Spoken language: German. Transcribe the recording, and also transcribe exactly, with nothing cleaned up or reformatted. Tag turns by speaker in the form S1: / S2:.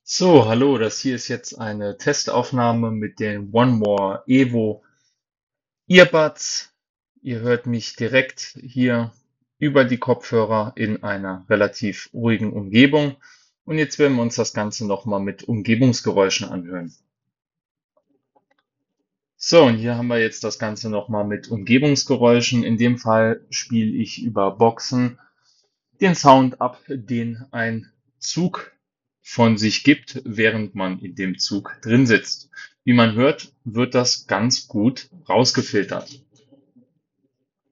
S1: So, hallo, das hier ist jetzt eine Testaufnahme mit den One More Evo Earbuds. Ihr hört mich direkt hier über die Kopfhörer in einer relativ ruhigen Umgebung. Und jetzt werden wir uns das Ganze nochmal mit Umgebungsgeräuschen anhören. So, und hier haben wir jetzt das Ganze nochmal mit Umgebungsgeräuschen. In dem Fall spiele ich über Boxen den Sound ab, den ein Zug von sich gibt, während man in dem Zug drin sitzt. Wie man hört, wird das ganz gut rausgefiltert.